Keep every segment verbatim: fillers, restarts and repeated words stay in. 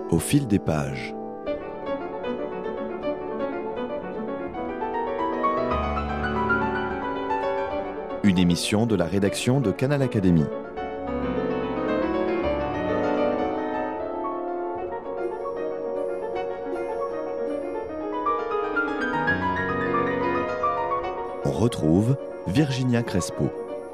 Au fil des pages. Une émission de la rédaction de Canal Académie. On retrouve Virginia Crespo.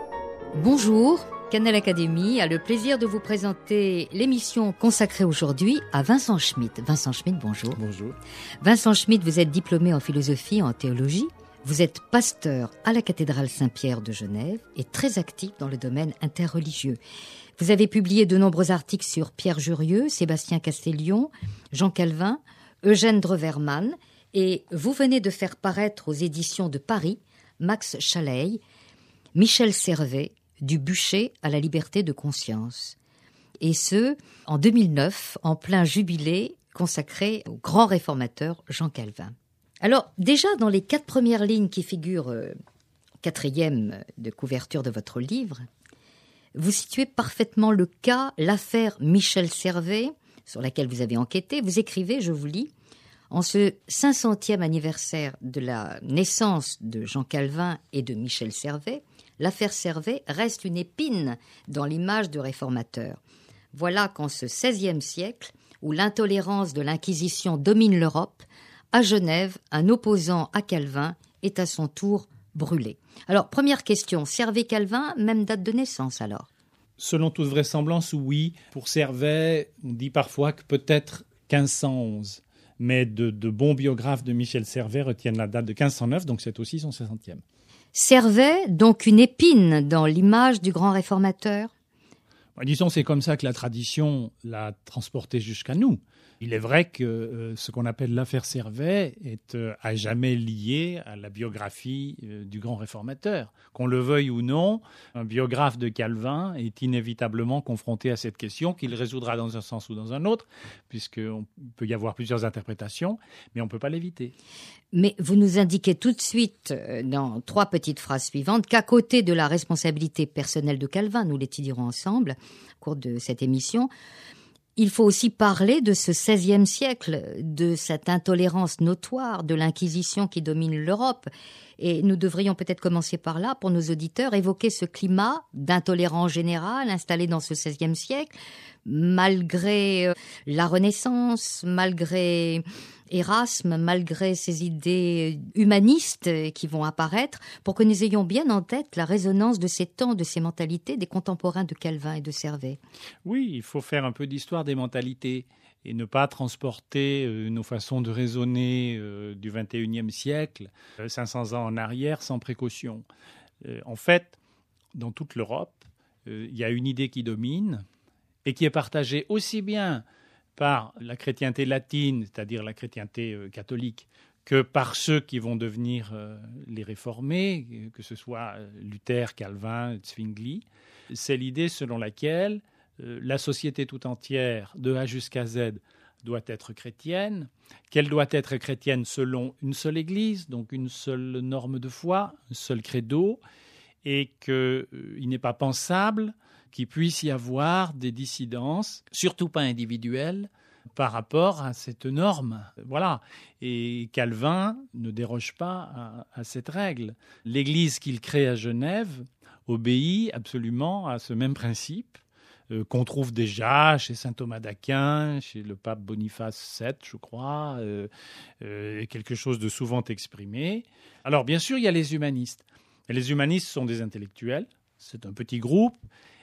Bonjour, Canal Académie a le plaisir de vous présenter l'émission consacrée aujourd'hui à Vincent Schmitt. Vincent Schmitt, bonjour. Bonjour. Vincent Schmitt, vous êtes diplômé en philosophie et en théologie. Vous êtes pasteur à la cathédrale Saint-Pierre de Genève et très actif dans le domaine interreligieux. Vous avez publié de nombreux articles sur Pierre Jurieu, Sébastien Castellion, Jean Calvin, Eugène Drewermann, et vous venez de faire paraître aux éditions de Paris Max Chaleil, Michel Servet, du bûcher à la liberté de conscience. Et ce, en deux mille neuf, en plein jubilé consacré au grand réformateur Jean Calvin. Alors, déjà, dans les quatre premières lignes qui figurent euh, quatrième de couverture de votre livre, vous situez parfaitement le cas, l'affaire Michel Servet, sur laquelle vous avez enquêté. Vous écrivez, je vous lis, en ce cinq centième anniversaire de la naissance de Jean Calvin et de Michel Servet, l'affaire Servet reste une épine dans l'image du réformateur. Voilà qu'en ce seizième siècle, où l'intolérance de l'Inquisition domine l'Europe, à Genève, un opposant à Calvin est à son tour brûlé. Alors, première question, Servet-Calvin, même date de naissance alors? Selon toute vraisemblance, oui. Pour Servet, on dit parfois que peut-être quinze cent onze. Mais de, de bons biographes de Michel Servet retiennent la date de quinze cent neuf, donc c'est aussi son soixantième. Servet, donc une épine dans l'image du grand réformateur? Disons, c'est comme ça que la tradition l'a transporté jusqu'à nous. Il est vrai que euh, ce qu'on appelle l'affaire Servet est euh, à jamais lié à la biographie euh, du grand réformateur. Qu'on le veuille ou non, un biographe de Calvin est inévitablement confronté à cette question qu'il résoudra dans un sens ou dans un autre, puisqu'il peut y avoir plusieurs interprétations, mais on ne peut pas l'éviter. Mais vous nous indiquez tout de suite, dans trois petites phrases suivantes, qu'à côté de la responsabilité personnelle de Calvin, nous l'étudierons ensemble au cours de cette émission, il faut aussi parler de ce seizième siècle, de cette intolérance notoire de l'Inquisition qui domine l'Europe. Et nous devrions peut-être commencer par là, pour nos auditeurs, évoquer ce climat d'intolérance générale installé dans ce seizième siècle, malgré la Renaissance, malgré Erasme, malgré ces idées humanistes qui vont apparaître, pour que nous ayons bien en tête la résonance de ces temps, de ces mentalités des contemporains de Calvin et de Servet. Oui, il faut faire un peu d'histoire des mentalités et ne pas transporter euh, nos façons de raisonner euh, du vingt et unième siècle, euh, cinq cents ans en arrière, sans précaution. Euh, en fait, dans toute l'Europe, euh, il y a une idée qui domine et qui est partagée aussi bien par la chrétienté latine, c'est-à-dire la chrétienté euh, catholique, que par ceux qui vont devenir euh, les réformés, que ce soit euh, Luther, Calvin, Zwingli. C'est l'idée selon laquelle euh, la société tout entière, de A jusqu'à Z, doit être chrétienne, qu'elle doit être chrétienne selon une seule église, donc une seule norme de foi, un seul credo, et qu'il euh, n'est pas pensable qu'il puisse y avoir des dissidences, surtout pas individuelles, par rapport à cette norme. Voilà. Et Calvin ne déroge pas à, à cette règle. L'Église qu'il crée à Genève obéit absolument à ce même principe, euh, qu'on trouve déjà chez saint Thomas d'Aquin, chez le pape Boniface sept, je crois, euh, euh, quelque chose de souvent exprimé. Alors, bien sûr, il y a les humanistes. Et les humanistes sont des intellectuels, c'est un petit groupe.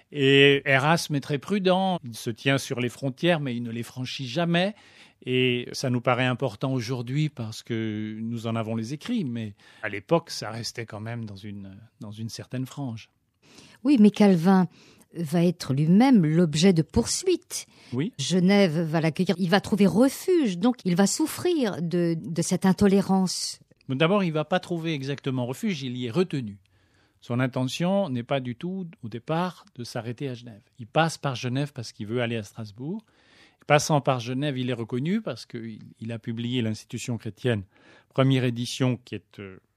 Et Erasme est très prudent, il se tient sur les frontières, mais il ne les franchit jamais. Et ça nous paraît important aujourd'hui parce que nous en avons les écrits, mais à l'époque, ça restait quand même dans une, dans une certaine frange. Oui, mais Calvin va être lui-même l'objet de poursuites. Oui. Genève va l'accueillir, il va trouver refuge, donc il va souffrir de, de cette intolérance. Mais d'abord, il ne va pas trouver exactement refuge, il y est retenu. Son intention n'est pas du tout, au départ, de s'arrêter à Genève. Il passe par Genève parce qu'il veut aller à Strasbourg. Passant par Genève, il est reconnu parce qu'il a publié l'Institution chrétienne, première édition, qui est euh,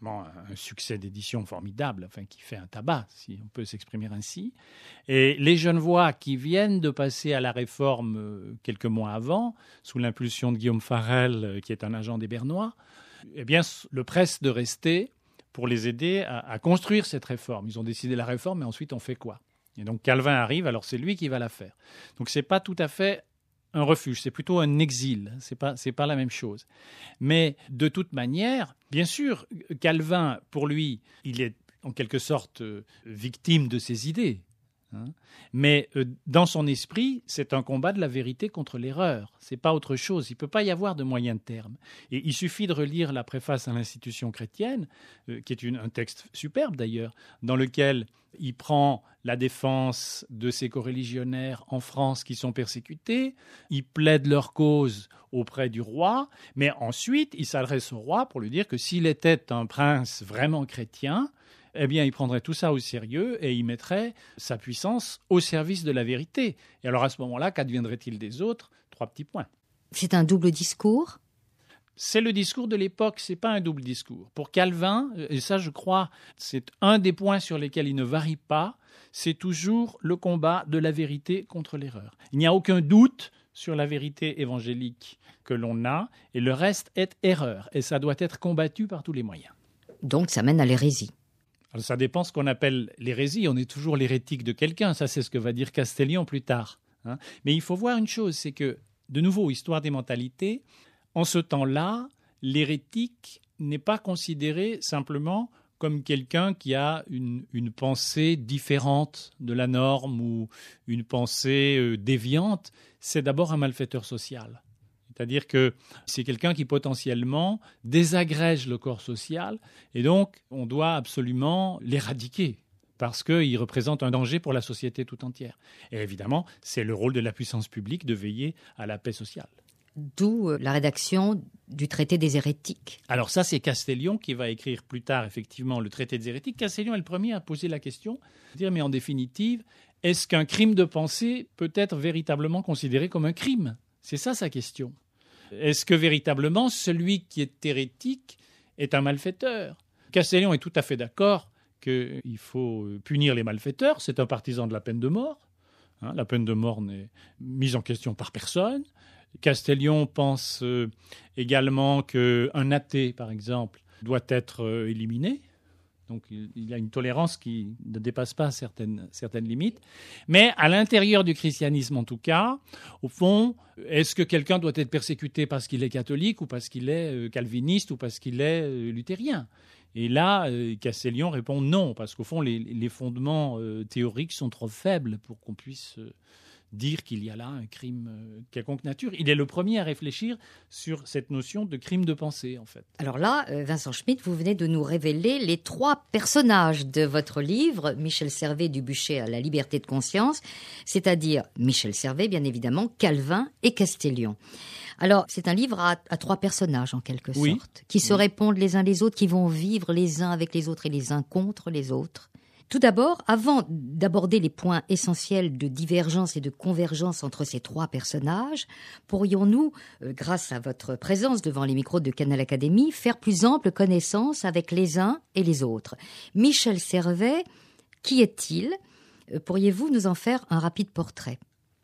vraiment un succès d'édition formidable, enfin qui fait un tabac, si on peut s'exprimer ainsi. Et les Genevois qui viennent de passer à la Réforme quelques mois avant, sous l'impulsion de Guillaume Farel, qui est un agent des Bernois, eh bien, le presse de rester pour les aider à, à construire cette réforme. Ils ont décidé la réforme, mais ensuite on fait quoi? Et donc Calvin arrive, alors c'est lui qui va la faire. Donc c'est pas tout à fait un refuge, c'est plutôt un exil, c'est pas, c'est pas la même chose. Mais de toute manière, bien sûr, Calvin, pour lui, il est en quelque sorte euh, victime de ses idées. Hein. Mais euh, dans son esprit, c'est un combat de la vérité contre l'erreur. C'est pas autre chose. Il peut pas y avoir de moyen terme. Et il suffit de relire la préface à l'institution chrétienne, euh, qui est une, un texte superbe d'ailleurs, dans lequel il prend la défense de ses coreligionnaires en France qui sont persécutés, il plaide leur cause auprès du roi, mais ensuite il s'adresse au roi pour lui dire que s'il était un prince vraiment chrétien, eh bien, il prendrait tout ça au sérieux et il mettrait sa puissance au service de la vérité. Et alors, à ce moment-là, qu'adviendrait-il des autres? Trois petits points. C'est un double discours? C'est le discours de l'époque, c'est pas un double discours. Pour Calvin, et ça, je crois, c'est un des points sur lesquels il ne varie pas, c'est toujours le combat de la vérité contre l'erreur. Il n'y a aucun doute sur la vérité évangélique que l'on a, et le reste est erreur, et ça doit être combattu par tous les moyens. Donc, ça mène à l'hérésie. Alors, ça dépend ce qu'on appelle l'hérésie. On est toujours l'hérétique de quelqu'un. Ça, c'est ce que va dire Castellion plus tard. Hein. Mais il faut voir une chose, c'est que, de nouveau, histoire des mentalités, en ce temps-là, l'hérétique n'est pas considéré simplement comme quelqu'un qui a une, une pensée différente de la norme ou une pensée euh, déviante. C'est d'abord un malfaiteur social. C'est-à-dire que c'est quelqu'un qui potentiellement désagrège le corps social et donc on doit absolument l'éradiquer parce qu'il représente un danger pour la société tout entière. Et évidemment, c'est le rôle de la puissance publique de veiller à la paix sociale. D'où la rédaction du traité des hérétiques. Alors ça, c'est Castellion qui va écrire plus tard effectivement le traité des hérétiques. Castellion est le premier à poser la question, dire mais en définitive, est-ce qu'un crime de pensée peut être véritablement considéré comme un crime ? C'est ça sa question. Est-ce que véritablement celui qui est hérétique est un malfaiteur ? Castellion est tout à fait d'accord qu'il faut punir les malfaiteurs. C'est un partisan de la peine de mort. Hein, la peine de mort n'est mise en question par personne. Castellion pense euh, également qu'un athée, par exemple, doit être euh, éliminé. Donc il y a une tolérance qui ne dépasse pas certaines, certaines limites. Mais à l'intérieur du christianisme, en tout cas, au fond, est-ce que quelqu'un doit être persécuté parce qu'il est catholique ou parce qu'il est calviniste ou parce qu'il est luthérien ? Et là, Castellion répond non, parce qu'au fond, les, les fondements théoriques sont trop faibles pour qu'on puisse dire qu'il y a là un crime euh, quelconque nature. Il est le premier à réfléchir sur cette notion de crime de pensée, en fait. Alors là, Vincent Schmitt, vous venez de nous révéler les trois personnages de votre livre, Michel Servet du Bûcher à la liberté de conscience, c'est-à-dire Michel Servet, bien évidemment, Calvin et Castellion. Alors, c'est un livre à, à trois personnages, en quelque oui. sorte, qui se oui. répondent les uns les autres, qui vont vivre les uns avec les autres et les uns contre les autres. Tout d'abord, avant d'aborder les points essentiels de divergence et de convergence entre ces trois personnages, pourrions-nous, euh, grâce à votre présence devant les micros de Canal Académie, faire plus ample connaissance avec les uns et les autres. Michel Servet, qui est-il ? euh, Pourriez-vous nous en faire un rapide portrait ?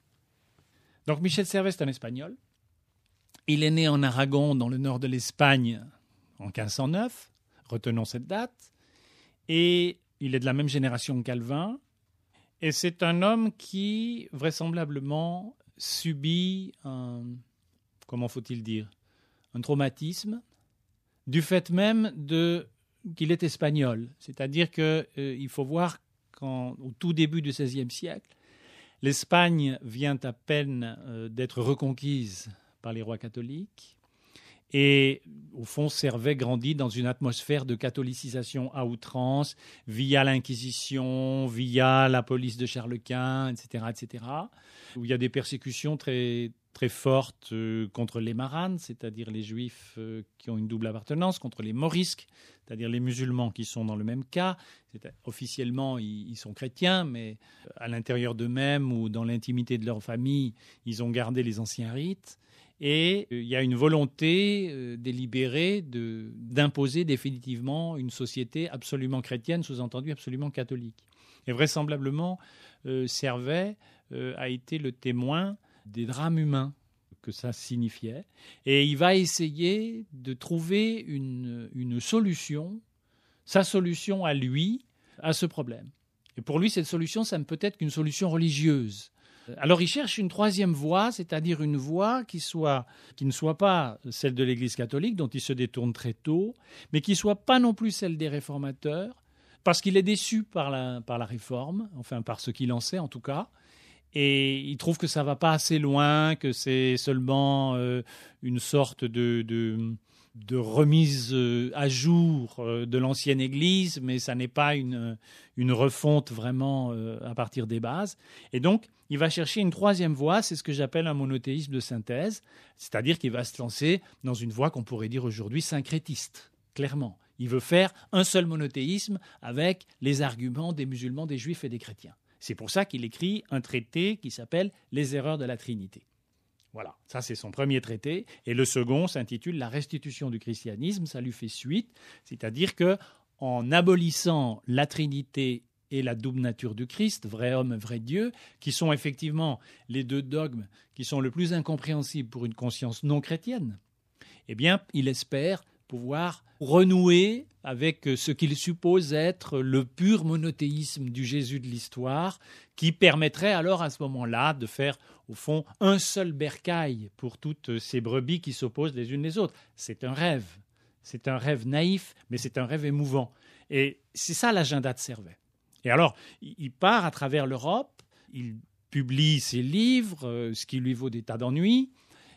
Donc Michel Servet, c'est un Espagnol. Il est né en Aragon, dans le nord de l'Espagne, en quinze cent neuf. Retenons cette date. Et il est de la même génération que Calvin, et c'est un homme qui, vraisemblablement, subit un, comment faut-il dire, un traumatisme, du fait même de, qu'il est espagnol. C'est-à-dire qu'il euh, faut voir qu'au tout début du seizième siècle, l'Espagne vient à peine euh, d'être reconquise par les rois catholiques, et au fond, Servet grandit dans une atmosphère de catholicisation à outrance, via l'Inquisition, via la police de Charles Quint, et cetera, et cetera, où il y a des persécutions très, très fortes euh, contre les maranes, c'est-à-dire les juifs euh, qui ont une double appartenance, contre les morisques, c'est-à-dire les musulmans qui sont dans le même cas. C'est, officiellement, ils, ils sont chrétiens, mais à l'intérieur d'eux-mêmes ou dans l'intimité de leur famille, ils ont gardé les anciens rites. Et il y a une volonté euh, délibérée de, d'imposer définitivement une société absolument chrétienne, sous-entendu absolument catholique. Et vraisemblablement, euh, Servet euh, a été le témoin des drames humains que ça signifiait. Et il va essayer de trouver une, une solution, sa solution à lui, à ce problème. Et pour lui, cette solution, ça ne peut être qu'une solution religieuse. Alors il cherche une troisième voie, c'est-à-dire une voie qui, soit, qui ne soit pas celle de l'Église catholique, dont il se détourne très tôt, mais qui ne soit pas non plus celle des réformateurs, parce qu'il est déçu par la, par la réforme, enfin par ce qu'il en sait en tout cas, et il trouve que ça ne va pas assez loin, que c'est seulement euh, une sorte de... de de remise à jour de l'ancienne Église, mais ça n'est pas une, une refonte vraiment à partir des bases. Et donc, il va chercher une troisième voie, c'est ce que j'appelle un monothéisme de synthèse, c'est-à-dire qu'il va se lancer dans une voie qu'on pourrait dire aujourd'hui syncrétiste, clairement. Il veut faire un seul monothéisme avec les arguments des musulmans, des juifs et des chrétiens. C'est pour ça qu'il écrit un traité qui s'appelle « Les erreurs de la Trinité ». Voilà, ça c'est son premier traité. Et le second s'intitule « La restitution du christianisme ». Ça lui fait suite, c'est-à-dire qu'en abolissant la Trinité et la double nature du Christ, vrai homme, vrai Dieu, qui sont effectivement les deux dogmes qui sont le plus incompréhensibles pour une conscience non chrétienne, eh bien, il espère pouvoir renouer avec ce qu'il suppose être le pur monothéisme du Jésus de l'histoire, qui permettrait alors à ce moment-là de faire, au fond, un seul bercail pour toutes ces brebis qui s'opposent les unes les autres. C'est un rêve. C'est un rêve naïf, mais c'est un rêve émouvant. Et c'est ça l'agenda de Servet. Et alors, il part à travers l'Europe, il publie ses livres, ce qui lui vaut des tas d'ennuis,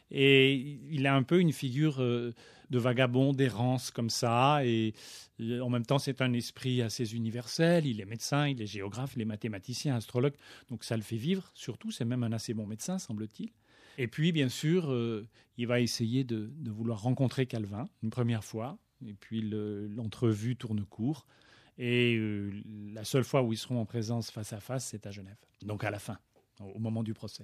et il a un peu une figure de vagabond, d'errance comme ça, et en même temps c'est un esprit assez universel, il est médecin, il est géographe, il est mathématicien, astrologue, donc ça le fait vivre, surtout c'est même un assez bon médecin semble-t-il. Et puis bien sûr, euh, il va essayer de, de vouloir rencontrer Calvin une première fois, et puis le, l'entrevue tourne court, et euh, la seule fois où ils seront en présence face à face, c'est à Genève, donc à la fin, au moment du procès.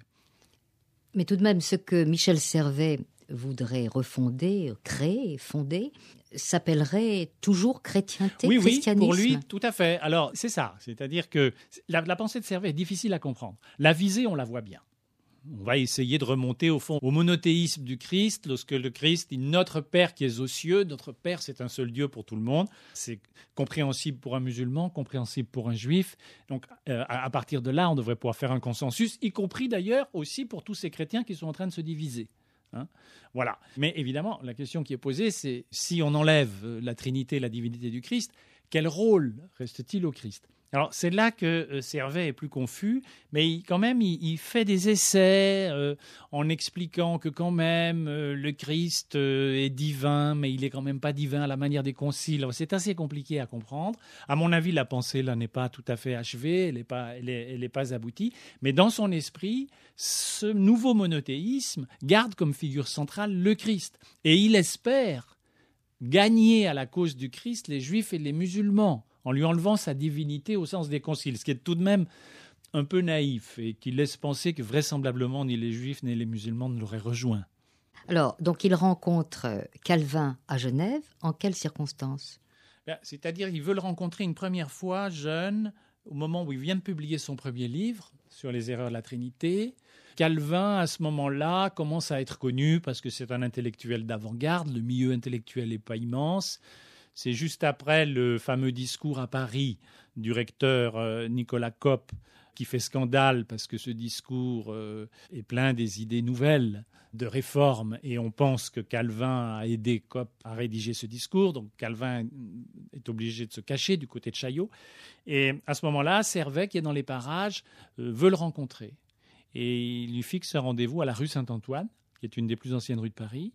Mais tout de même, ce que Michel Servet voudrait refonder, créer, fonder, s'appellerait toujours chrétienté, oui, christianisme. Oui, pour lui, tout à fait. Alors, c'est ça. C'est-à-dire que la, la pensée de Servet est difficile à comprendre. La visée, on la voit bien. On va essayer de remonter, au fond, au monothéisme du Christ, lorsque le Christ dit « Notre Père qui est aux cieux », notre Père, c'est un seul Dieu pour tout le monde. C'est compréhensible pour un musulman, compréhensible pour un juif. Donc, euh, à partir de là, on devrait pouvoir faire un consensus, y compris d'ailleurs aussi pour tous ces chrétiens qui sont en train de se diviser. Hein, voilà. Mais évidemment, la question qui est posée, c'est si on enlève la Trinité, la divinité du Christ, quel rôle reste-t-il au Christ ? Alors, c'est là que Servet est plus confus, mais il, quand même, il, il fait des essais euh, en expliquant que quand même, euh, le Christ euh, est divin, mais il n'est quand même pas divin à la manière des conciles. Alors, c'est assez compliqué à comprendre. À mon avis, la pensée, là, n'est pas tout à fait achevée, elle n'est pas, elle est, elle est pas aboutie. Mais dans son esprit, ce nouveau monothéisme garde comme figure centrale le Christ. Et il espère gagner à la cause du Christ les Juifs et les musulmans, en lui enlevant sa divinité au sens des conciles, ce qui est tout de même un peu naïf et qui laisse penser que vraisemblablement ni les Juifs ni les musulmans ne l'auraient rejoint. Alors, donc il rencontre Calvin à Genève, en quelles circonstances ? Ben, c'est-à-dire qu'il veut le rencontrer une première fois, jeune, au moment où il vient de publier son premier livre sur les erreurs de la Trinité. Calvin, à ce moment-là, commence à être connu parce que c'est un intellectuel d'avant-garde, le milieu intellectuel n'est pas immense. C'est juste après le fameux discours à Paris du recteur euh, Nicolas Cop qui fait scandale parce que ce discours euh, est plein des idées nouvelles de réforme et on pense que Calvin a aidé Cop à rédiger ce discours. Donc Calvin est obligé de se cacher du côté de Chaillot. Et à ce moment-là, Servet, qui est dans les parages, euh, veut le rencontrer. Et il lui fixe un rendez-vous à la rue Saint-Antoine, qui est une des plus anciennes rues de Paris.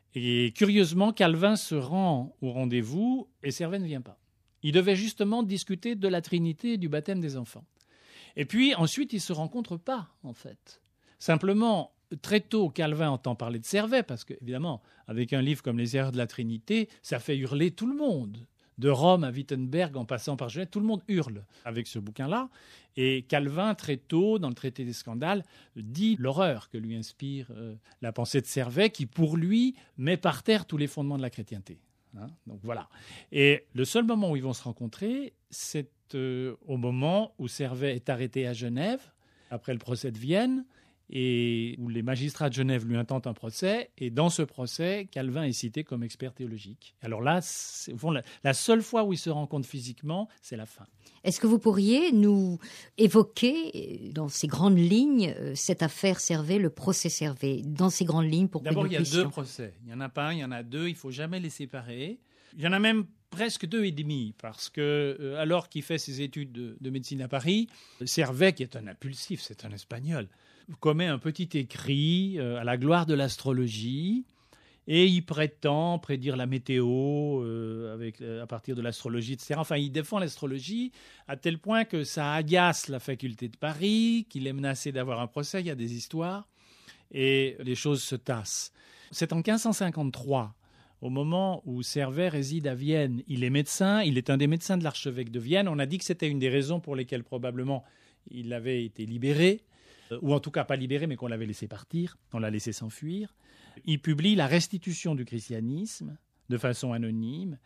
Et curieusement, Calvin se rend au rendez-vous et Servet ne vient pas. Il devait justement discuter de la Trinité et du baptême des enfants. Et puis ensuite, ils ne se rencontrent pas, en fait. Simplement, très tôt, Calvin entend parler de Servet, parce qu'évidemment, avec un livre comme Les erreurs de la Trinité, ça fait hurler tout le monde. de Rome à Wittenberg en passant par Genève, tout le monde hurle avec ce bouquin-là. Et Calvin, très tôt, dans le traité des scandales, dit l'horreur que lui inspire euh, la pensée de Servet, qui, pour lui, met par terre tous les fondements de la chrétienté. Hein, donc voilà. Et le seul moment où ils vont se rencontrer, c'est euh, au moment où Servet est arrêté à Genève, après le procès de Vienne, et où les magistrats de Genève lui intentent un procès, et dans ce procès, Calvin est cité comme expert théologique. Alors là, c'est, au fond, la, la seule fois où ils se rencontrent physiquement, c'est la fin. Est-ce que vous pourriez nous évoquer, dans ces grandes lignes, cette affaire Servet, le procès Servet, dans ces grandes lignes, pour que D'abord, nous il y a puissions... deux procès. Il n'y en a pas un, il y en a deux, il ne faut jamais les séparer. Il y en a même presque deux et demi, parce que euh, alors qu'il fait ses études de, de médecine à Paris, Servet, qui est un impulsif, c'est un Espagnol, commet un petit écrit euh, à la gloire de l'astrologie, et il prétend prédire la météo euh, avec, euh, à partir de l'astrologie, et cetera. Enfin, il défend l'astrologie à tel point que ça agace la faculté de Paris, qu'il est menacé d'avoir un procès, il y a des histoires, et les choses se tassent. C'est en quinze cent cinquante-trois, au moment où Servet réside à Vienne. Il est médecin, il est un des médecins de l'archevêque de Vienne. On a dit que c'était une des raisons pour lesquelles probablement il avait été libéré, ou en tout cas pas libéré, mais qu'on l'avait laissé partir, on l'a laissé s'enfuir. Il publie La restitution du christianisme de façon anonyme,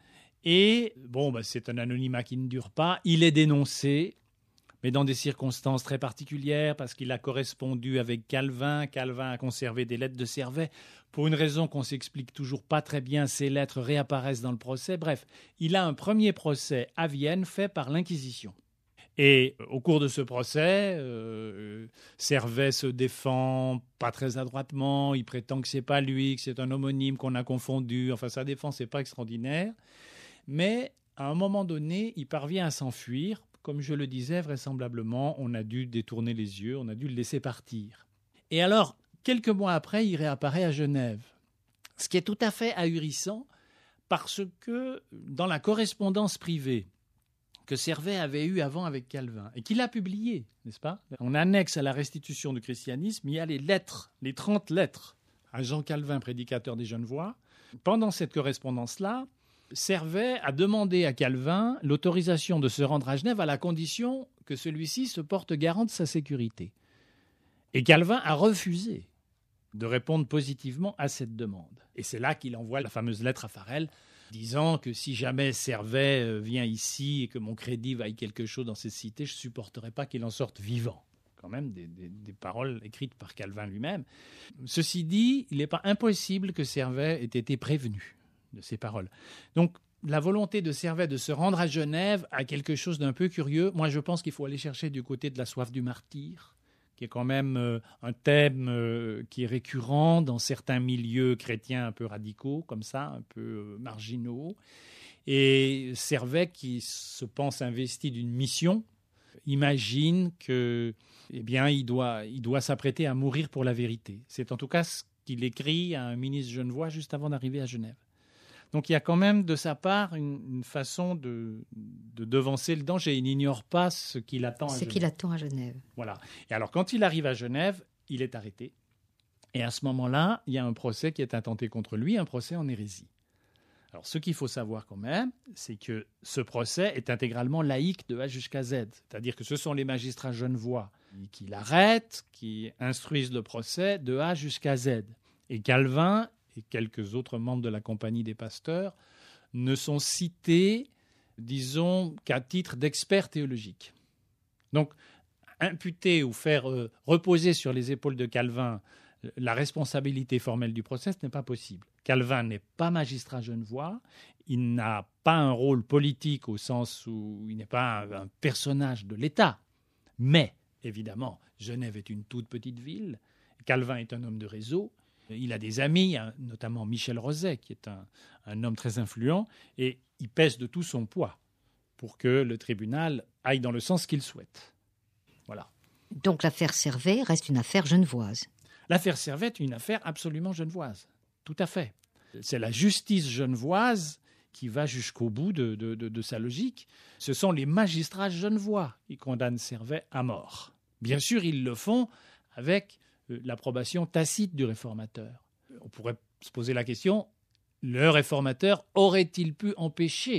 et bon, bah, c'est un anonymat qui ne dure pas. Il est dénoncé, mais dans des circonstances très particulières, parce qu'il a correspondu avec Calvin. Calvin a conservé des lettres de Servet. Pour une raison qu'on ne s'explique toujours pas très bien, ces lettres réapparaissent dans le procès. Bref, il a un premier procès à Vienne fait par l'Inquisition. Et au cours de ce procès, euh, Servet se défend pas très adroitement, il prétend que c'est pas lui, que c'est un homonyme qu'on a confondu, enfin sa défense n'est pas extraordinaire, mais à un moment donné, il parvient à s'enfuir. Comme je le disais, vraisemblablement, on a dû détourner les yeux, on a dû le laisser partir. Et alors, quelques mois après, il réapparaît à Genève, ce qui est tout à fait ahurissant, parce que dans la correspondance privée que Servet avait eu avant avec Calvin, et qu'il a publié, n'est-ce pas ? On annexe à la restitution du christianisme, il y a les lettres, les trente lettres à Jean Calvin, prédicateur des Genevois. Pendant cette correspondance-là, Servet a demandé à Calvin l'autorisation de se rendre à Genève à la condition que celui-ci se porte garant de sa sécurité. Et Calvin a refusé de répondre positivement à cette demande. Et c'est là qu'il envoie la fameuse lettre à Farel, disant que si jamais Servet vient ici et que mon crédit vaille quelque chose dans cette cité, je ne supporterai pas qu'il en sorte vivant. Quand même des, des, des paroles écrites par Calvin lui-même. Ceci dit, il n'est pas impossible que Servet ait été prévenu de ces paroles. Donc, la volonté de Servet de se rendre à Genève a quelque chose d'un peu curieux. Moi, je pense qu'il faut aller chercher du côté de la soif du martyr, qui est quand même euh, un thème euh, qui est récurrent dans certains milieux chrétiens un peu radicaux, comme ça, un peu euh, marginaux. Et Servet, qui se pense investi d'une mission, imagine que, eh bien, il doit, il doit s'apprêter à mourir pour la vérité. C'est en tout cas ce qu'il écrit à un ministre genevois juste avant d'arriver à Genève. Donc il y a quand même de sa part une, une façon de, de devancer le danger. Il n'ignore pas ce qu'il attend à Ce Genève. qu'il attend à Genève. Voilà. Et alors quand il arrive à Genève, il est arrêté. Et à ce moment-là, il y a un procès qui est intenté contre lui, un procès en hérésie. Alors ce qu'il faut savoir quand même, c'est que ce procès est intégralement laïque de A jusqu'à Z. C'est-à-dire que ce sont les magistrats genevois qui l'arrêtent, qui instruisent le procès de A jusqu'à Z. Et Calvin et quelques autres membres de la Compagnie des Pasteurs ne sont cités, disons, qu'à titre d'experts théologiques. Donc, imputer ou faire euh, reposer sur les épaules de Calvin la responsabilité formelle du procès, ce n'est pas possible. Calvin n'est pas magistrat genevois, il n'a pas un rôle politique au sens où il n'est pas un, un personnage de l'État. Mais, évidemment, Genève est une toute petite ville, Calvin est un homme de réseau, il a des amis, notamment Michel Roset, qui est un, un homme très influent, et il pèse de tout son poids pour que le tribunal aille dans le sens qu'il souhaite. Voilà. Donc l'affaire Servet reste une affaire genevoise. L'affaire Servet est une affaire absolument genevoise, tout à fait. C'est la justice genevoise qui va jusqu'au bout de, de, de, de sa logique. Ce sont les magistrats genevois qui condamnent Servet à mort. Bien sûr, ils le font avec l'approbation tacite du réformateur. On pourrait se poser la question, le réformateur aurait-il pu empêcher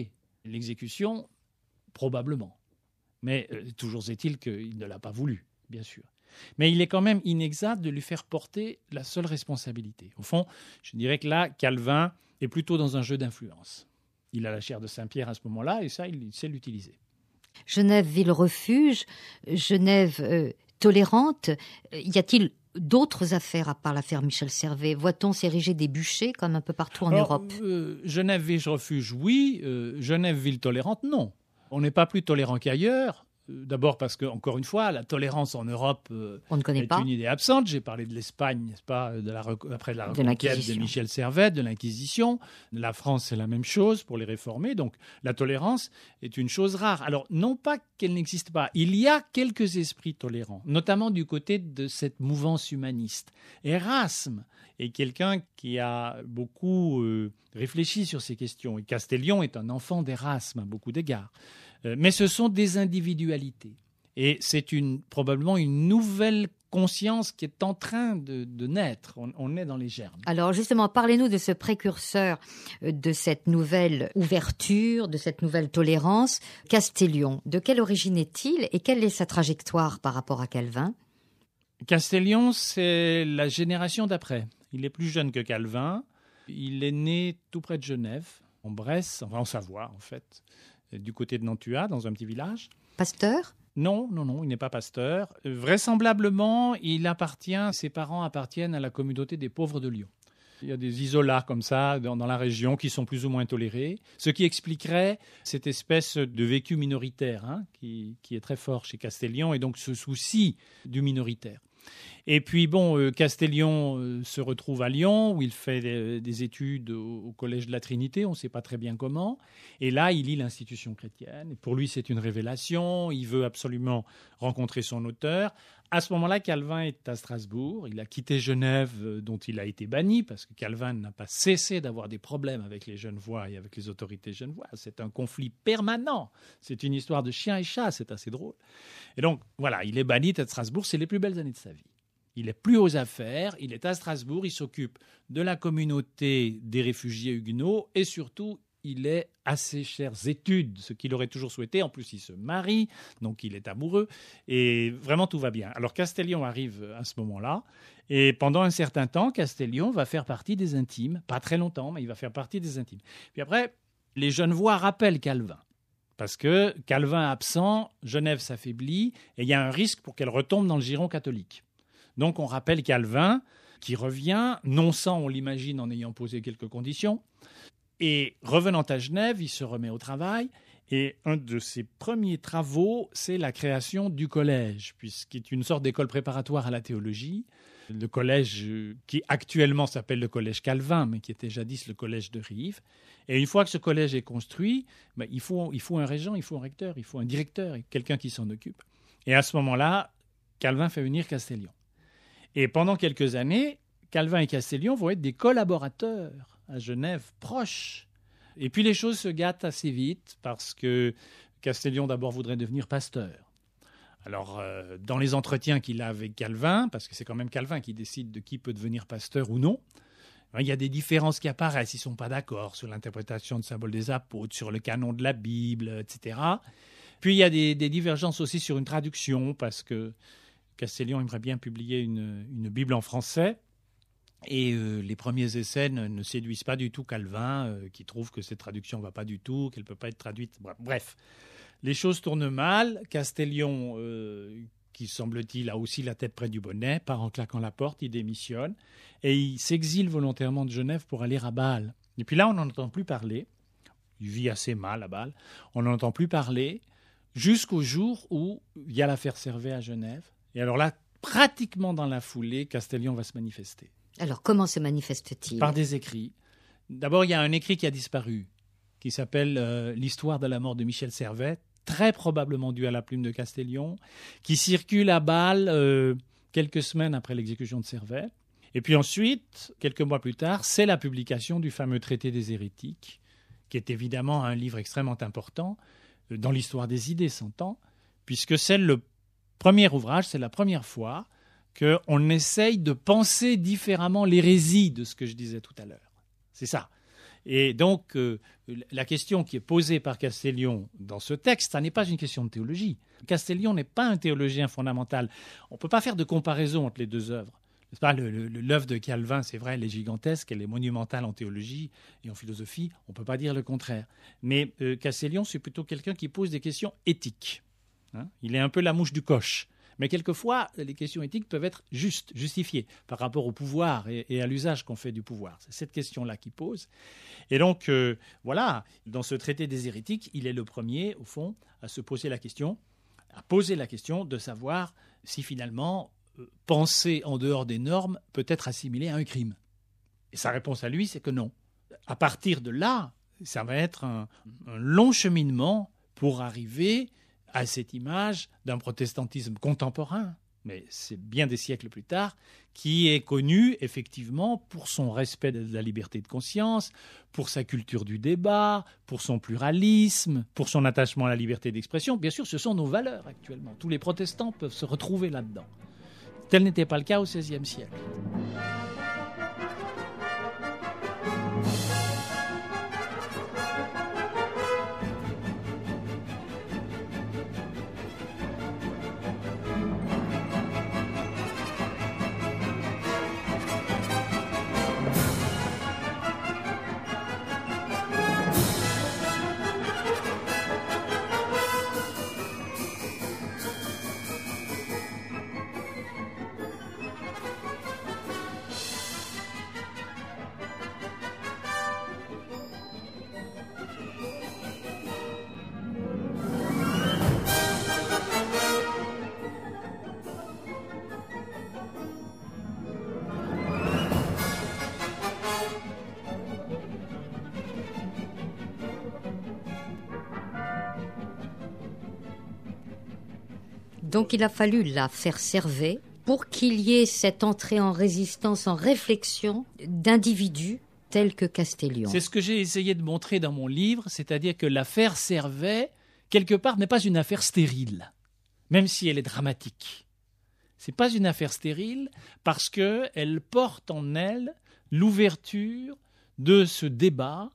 l'exécution, probablement. Mais euh, toujours est-il qu'il ne l'a pas voulu, bien sûr. Mais il est quand même inexact de lui faire porter la seule responsabilité. Au fond, je dirais que là, Calvin est plutôt dans un jeu d'influence. Il a la chaire de Saint-Pierre à ce moment-là, et ça, il sait l'utiliser. Genève, ville refuge, Genève euh, tolérante. Y a-t-il d'autres affaires à part l'affaire Michel Servet? Voit-on s'ériger des bûchers comme un peu partout en Alors, Europe? euh, Genève, ville refuge, oui. Euh, Genève, ville tolérante, non. On n'est pas plus tolérant qu'ailleurs. D'abord parce que, encore une fois, la tolérance en Europe euh, On ne connaît est pas. une idée absente. J'ai parlé de l'Espagne, n'est-ce pas, de la, après la De reconquête l'Inquisition. de Michel Servet, de l'Inquisition. La France, c'est la même chose pour les réformés. Donc, la tolérance est une chose rare. Alors, non pas qu'elle n'existe pas. Il y a quelques esprits tolérants, notamment du côté de cette mouvance humaniste. Erasme est quelqu'un qui a beaucoup euh, réfléchi sur ces questions. Et Castellion est un enfant d'Erasme à beaucoup d'égards. Mais ce sont des individualités. Et c'est une, probablement une nouvelle conscience qui est en train de, de naître. On, on est dans les germes. Alors justement, parlez-nous de ce précurseur de cette nouvelle ouverture, de cette nouvelle tolérance, Castellion. De quelle origine est-il et quelle est sa trajectoire par rapport à Calvin? Castellion, c'est la génération d'après. Il est plus jeune que Calvin. Il est né tout près de Genève, en Bresse, enfin en Savoie en fait, du côté de Nantua, dans un petit village. Pasteur? Non, non, non, il n'est pas pasteur. Euh, vraisemblablement, il appartient, ses parents appartiennent à la communauté des pauvres de Lyon. Il y a des isolats comme ça dans, dans la région qui sont plus ou moins tolérés, ce qui expliquerait cette espèce de vécu minoritaire hein, qui, qui est très fort chez Castellion et donc ce souci du minoritaire. Et puis bon, euh, Castellion euh, se retrouve à Lyon où il fait des, des études au, au Collège de la Trinité, on ne sait pas très bien comment. Et là, il lit l'institution chrétienne. Et pour lui, c'est une révélation. Il veut absolument rencontrer son auteur. À ce moment-là, Calvin est à Strasbourg. Il a quitté Genève, euh, dont il a été banni, parce que Calvin n'a pas cessé d'avoir des problèmes avec les Genevois et avec les autorités genevoises. C'est un conflit permanent. C'est une histoire de chien et chat. C'est assez drôle. Et donc, voilà, il est banni de Strasbourg. C'est les plus belles années de sa vie. Il est plus aux affaires, il est à Strasbourg, il s'occupe de la communauté des réfugiés huguenots et surtout, il est à ses chères études, ce qu'il aurait toujours souhaité. En plus, il se marie, donc il est amoureux et vraiment tout va bien. Alors Castellion arrive à ce moment-là et pendant un certain temps, Castellion va faire partie des intimes, pas très longtemps, mais il va faire partie des intimes. Puis après, les Genevois rappellent Calvin. Parce que Calvin absent, Genève s'affaiblit et il y a un risque pour qu'elle retombe dans le giron catholique. Donc on rappelle Calvin, qui revient, non sans, on l'imagine, en ayant posé quelques conditions. Et revenant à Genève, il se remet au travail. Et un de ses premiers travaux, c'est la création du collège, puisqu'il est une sorte d'école préparatoire à la théologie. Le collège qui actuellement s'appelle le collège Calvin, mais qui était jadis le collège de Rives. Et une fois que ce collège est construit, ben, il faut, il faut un régent, il faut un recteur, il faut un directeur, et quelqu'un qui s'en occupe. Et à ce moment-là, Calvin fait venir Castellion. Et pendant quelques années, Calvin et Castellion vont être des collaborateurs à Genève, proches. Et puis les choses se gâtent assez vite parce que Castellion d'abord voudrait devenir pasteur. Alors, euh, dans les entretiens qu'il a avec Calvin, parce que c'est quand même Calvin qui décide de qui peut devenir pasteur ou non, il y a des différences qui apparaissent. Ils ne sont pas d'accord sur l'interprétation du symbole des apôtres, sur le canon de la Bible, et cetera. Puis il y a des, des divergences aussi sur une traduction, parce que Castellion aimerait bien publier une, une Bible en français. Et euh, les premiers essais ne, ne séduisent pas du tout Calvin, euh, qui trouve que cette traduction ne va pas du tout, qu'elle ne peut pas être traduite. Bref, les choses tournent mal. Castellion, euh, qui semble-t-il a aussi la tête près du bonnet, part en claquant la porte, il démissionne. Et il s'exile volontairement de Genève pour aller à Bâle. Et puis là, on n'en entend plus parler. Il vit assez mal à Bâle. On n'en entend plus parler jusqu'au jour où il y a l'affaire Servet à Genève. Et alors là, pratiquement dans la foulée, Castellion va se manifester. Alors, comment se manifeste-t-il? Par des écrits. D'abord, il y a un écrit qui a disparu, qui s'appelle euh, « L'histoire de la mort de Michel Servet », très probablement dû à la plume de Castellion, qui circule à Bâle euh, quelques semaines après l'exécution de Servet. Et puis ensuite, quelques mois plus tard, c'est la publication du fameux traité des hérétiques, qui est évidemment un livre extrêmement important euh, dans l'histoire des idées, s'entend, puisque c'est le premier ouvrage, c'est la première fois qu'on essaye de penser différemment l'hérésie de ce que je disais tout à l'heure. C'est ça. Et donc, euh, la question qui est posée par Castellion dans ce texte, ça n'est pas une question de théologie. Castellion n'est pas un théologien fondamental. On ne peut pas faire de comparaison entre les deux œuvres. N'est-ce pas, le, le, l'œuvre de Calvin, c'est vrai, elle est gigantesque, elle est monumentale en théologie et en philosophie. On ne peut pas dire le contraire. Mais euh, Castellion, c'est plutôt quelqu'un qui pose des questions éthiques. Hein, il est un peu la mouche du coche. Mais quelquefois, les questions éthiques peuvent être justes, justifiées par rapport au pouvoir et, et à l'usage qu'on fait du pouvoir. C'est cette question-là qu'il pose. Et donc, euh, voilà, dans ce traité des hérétiques, il est le premier, au fond, à se poser la question, à poser la question de savoir si finalement, euh, penser en dehors des normes peut être assimilé à un crime. Et sa réponse à lui, c'est que non. À partir de là, ça va être un, un long cheminement pour arriver à cette image d'un protestantisme contemporain, mais c'est bien des siècles plus tard, qui est connu effectivement pour son respect de la liberté de conscience, pour sa culture du débat, pour son pluralisme, pour son attachement à la liberté d'expression. Bien sûr, ce sont nos valeurs actuellement. Tous les protestants peuvent se retrouver là-dedans. Tel n'était pas le cas au seizième siècle. Donc il a fallu la faire server pour qu'il y ait cette entrée en résistance, en réflexion d'individus tels que Castellion. C'est ce que j'ai essayé de montrer dans mon livre, c'est-à-dire que l'affaire Servet, quelque part, n'est pas une affaire stérile, même si elle est dramatique. Ce n'est pas une affaire stérile parce qu'elle porte en elle l'ouverture de ce débat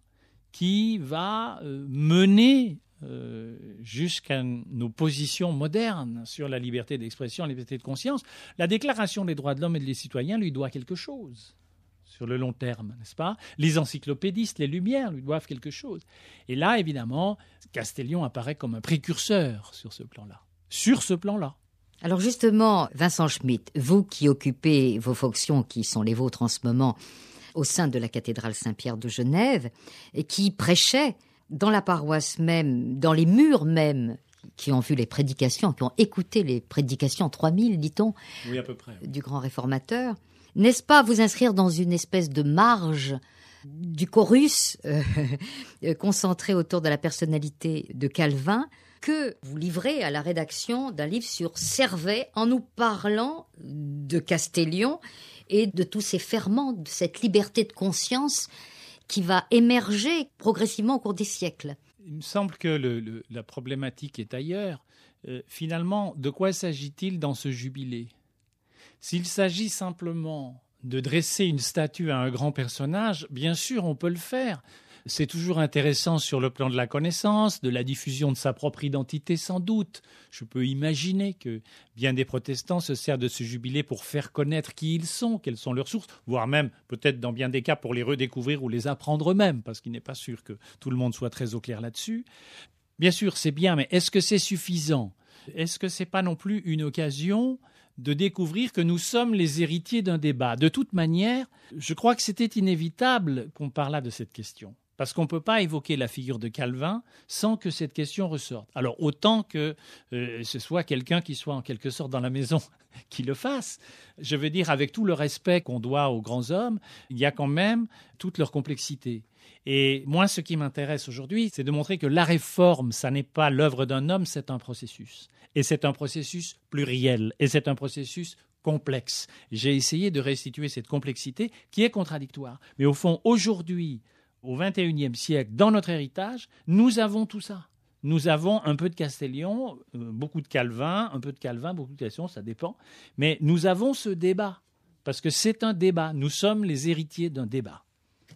qui va euh, mener Euh, jusqu'à nos positions modernes sur la liberté d'expression, la liberté de conscience. La Déclaration des droits de l'homme et des citoyens lui doit quelque chose sur le long terme, n'est-ce pas ? Les encyclopédistes, les Lumières lui doivent quelque chose. Et là, évidemment, Castellion apparaît comme un précurseur sur ce plan-là. Sur ce plan-là. Alors justement, Vincent Schmitt, vous qui occupez vos fonctions qui sont les vôtres en ce moment au sein de la cathédrale Saint-Pierre de Genève, et qui prêchait dans la paroisse même, dans les murs même, qui ont vu les prédications, qui ont écouté les prédications, trois mille, dit-on, oui, à peu près, oui. Du grand réformateur, n'est-ce pas vous inscrire dans une espèce de marge du chorus euh, concentré autour de la personnalité de Calvin, que vous livrez à la rédaction d'un livre sur Servet en nous parlant de Castellion et de tous ces ferments, de cette liberté de conscience qui va émerger progressivement au cours des siècles. Il me semble que le, le, la problématique est ailleurs. Euh, finalement, de quoi s'agit-il dans ce jubilé ? S'il s'agit simplement de dresser une statue à un grand personnage, bien sûr, on peut le faire. C'est toujours intéressant sur le plan de la connaissance, de la diffusion de sa propre identité sans doute. Je peux imaginer que bien des protestants se servent de ce jubilé pour faire connaître qui ils sont, quelles sont leurs sources, voire même peut-être dans bien des cas pour les redécouvrir ou les apprendre eux-mêmes, parce qu'il n'est pas sûr que tout le monde soit très au clair là-dessus. Bien sûr, c'est bien, mais est-ce que c'est suffisant ? Est-ce que ce n'est pas non plus une occasion de découvrir que nous sommes les héritiers d'un débat ? De toute manière, je crois que c'était inévitable qu'on parlât de cette question. Parce qu'on ne peut pas évoquer la figure de Calvin sans que cette question ressorte. Alors autant que euh, ce soit quelqu'un qui soit en quelque sorte dans la maison qui le fasse. Je veux dire, avec tout le respect qu'on doit aux grands hommes, il y a quand même toute leur complexité. Et moi, ce qui m'intéresse aujourd'hui, c'est de montrer que la réforme, ça n'est pas l'œuvre d'un homme, c'est un processus. Et c'est un processus pluriel. Et c'est un processus complexe. J'ai essayé de restituer cette complexité qui est contradictoire. Mais au fond, aujourd'hui, au vingt et unième siècle, dans notre héritage, nous avons tout ça. Nous avons un peu de Castellion, beaucoup de Calvin, un peu de Calvin, beaucoup de Castellion, ça dépend. Mais nous avons ce débat, parce que c'est un débat. Nous sommes les héritiers d'un débat.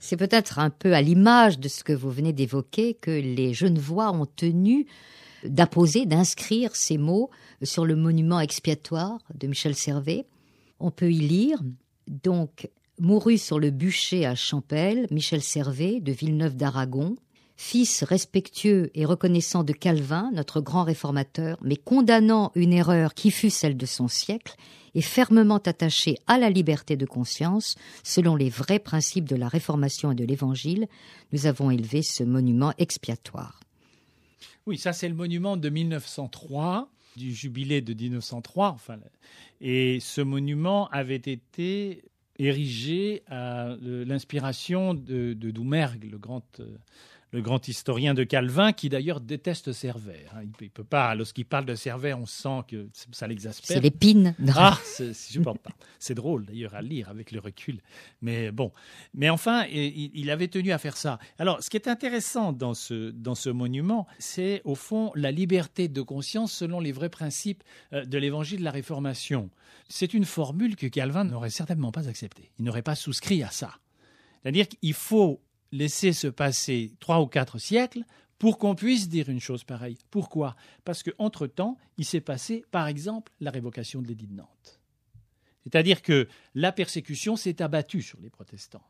C'est peut-être un peu à l'image de ce que vous venez d'évoquer que les Genevois ont tenu d'apposer, d'inscrire ces mots sur le monument expiatoire de Michel Servet. On peut y lire, donc, mourut sur le bûcher à Champel, Michel Servet de Villeneuve d'Aragon, fils respectueux et reconnaissant de Calvin, notre grand réformateur, mais condamnant une erreur qui fut celle de son siècle, et fermement attaché à la liberté de conscience, selon les vrais principes de la Réformation et de l'Évangile, nous avons élevé ce monument expiatoire. Oui, ça c'est le monument de mille neuf cent trois, du jubilé de mille neuf cent trois, enfin, et ce monument avait été érigé à l'inspiration de, de Doumergue, le grand... Euh, le grand historien de Calvin, qui d'ailleurs déteste Servet. Il peut pas, lorsqu'il parle de Servet, on sent que ça l'exaspère. C'est l'épine. Ah, c'est, je ne supporte pas. C'est drôle d'ailleurs à lire avec le recul. Mais bon, mais enfin, il avait tenu à faire ça. Alors, ce qui est intéressant dans ce, dans ce monument, c'est au fond la liberté de conscience selon les vrais principes de l'Évangile de la Réformation. C'est une formule que Calvin n'aurait certainement pas acceptée. Il n'aurait pas souscrit à ça. C'est-à-dire qu'il faut laisser se passer trois ou quatre siècles pour qu'on puisse dire une chose pareille. Pourquoi ? Parce qu'entre-temps, il s'est passé, par exemple, la révocation de l'édit de Nantes. C'est-à-dire que la persécution s'est abattue sur les protestants.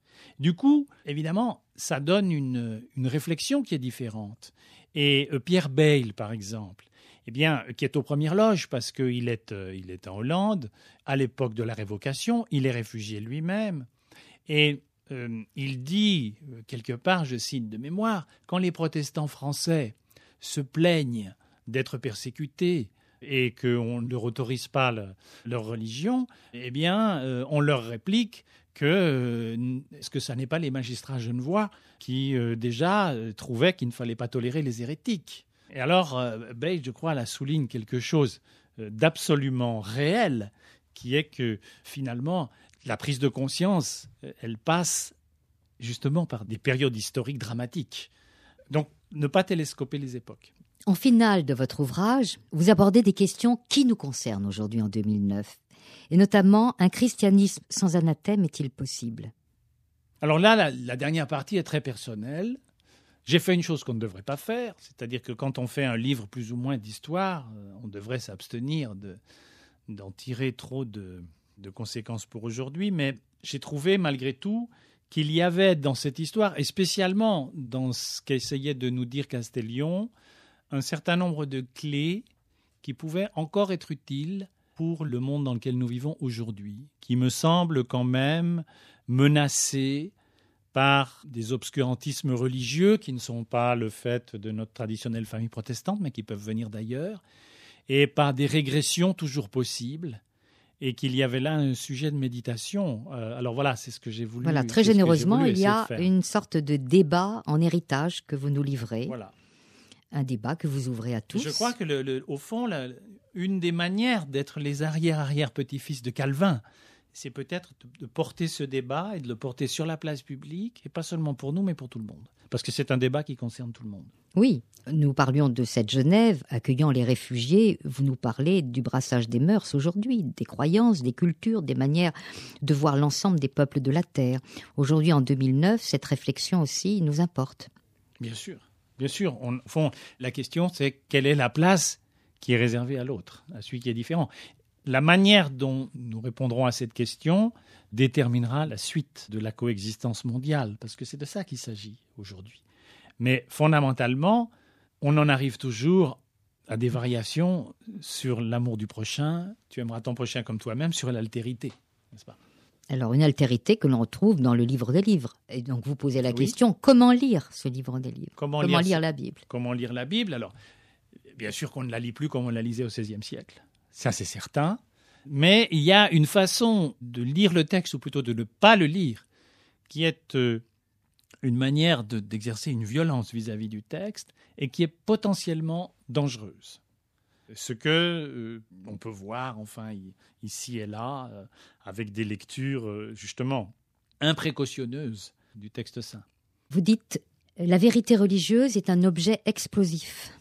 Du coup, évidemment, ça donne une, une réflexion qui est différente. Et euh, Pierre Bayle, par exemple, eh bien, qui est aux premières loges parce qu'il est, euh, il est en Hollande, à l'époque de la révocation, il est réfugié lui-même. Et Euh, il dit, quelque part, je cite de mémoire, quand les protestants français se plaignent d'être persécutés et qu'on ne leur autorise pas le, leur religion, eh bien, euh, on leur réplique que, euh, est-ce que ça n'est pas les magistrats genevois qui, euh, déjà, euh, trouvaient qu'il ne fallait pas tolérer les hérétiques. Et alors, euh, Bayle, je crois, là, souligne quelque chose euh, d'absolument réel, qui est que, finalement, la prise de conscience, elle passe justement par des périodes historiques dramatiques. Donc, ne pas télescoper les époques. En finale de votre ouvrage, vous abordez des questions qui nous concernent aujourd'hui en deux mille neuf. Et notamment, un christianisme sans anathème est-il possible ? Alors là, la, la dernière partie est très personnelle. J'ai fait une chose qu'on ne devrait pas faire, c'est-à-dire que quand on fait un livre plus ou moins d'histoire, on devrait s'abstenir de, d'en tirer trop de... de conséquences pour aujourd'hui, mais j'ai trouvé malgré tout qu'il y avait dans cette histoire, et spécialement dans ce qu'essayait de nous dire Castellion, un certain nombre de clés qui pouvaient encore être utiles pour le monde dans lequel nous vivons aujourd'hui, qui me semble quand même menacé par des obscurantismes religieux qui ne sont pas le fait de notre traditionnelle famille protestante, mais qui peuvent venir d'ailleurs, et par des régressions toujours possibles, et qu'il y avait là un sujet de méditation. Euh, alors voilà, c'est ce que j'ai voulu. Voilà, très généreusement, il y a une sorte de débat en héritage que vous nous livrez. Voilà. Un débat que vous ouvrez à tous. Je crois que, le, le, au fond, la, une des manières d'être les arrière-arrière-petits-fils de Calvin, c'est peut-être de, de porter ce débat et de le porter sur la place publique, et pas seulement pour nous, mais pour tout le monde. Parce que c'est un débat qui concerne tout le monde. Oui, nous parlions de cette Genève accueillant les réfugiés. Vous nous parlez du brassage des mœurs aujourd'hui, des croyances, des cultures, des manières de voir l'ensemble des peuples de la Terre. Aujourd'hui, en deux mille neuf, cette réflexion aussi nous importe. Bien sûr, bien sûr. On, au fond, la question, c'est quelle est la place qui est réservée à l'autre, à celui qui est différent. La manière dont nous répondrons à cette question déterminera la suite de la coexistence mondiale, parce que c'est de ça qu'il s'agit aujourd'hui. Mais fondamentalement, on en arrive toujours à des variations sur l'amour du prochain, tu aimeras ton prochain comme toi-même, sur l'altérité, n'est-ce pas ? Alors, une altérité que l'on retrouve dans le livre des livres. Et donc, vous posez la oui. question, comment lire ce livre des livres ? Comment, comment lire, lire la Bible ? Comment lire la Bible ? Alors, bien sûr qu'on ne la lit plus comme on la lisait au seizième siècle. Ça, c'est certain. Mais il y a une façon de lire le texte, ou plutôt de ne pas le lire, qui est euh, une manière de, d'exercer une violence vis-à-vis du texte et qui est potentiellement dangereuse. Ce que euh, on peut voir, enfin, ici et là, euh, avec des lectures, euh, justement, imprécautionneuses du texte saint. Vous dites, la vérité religieuse est un objet explosif.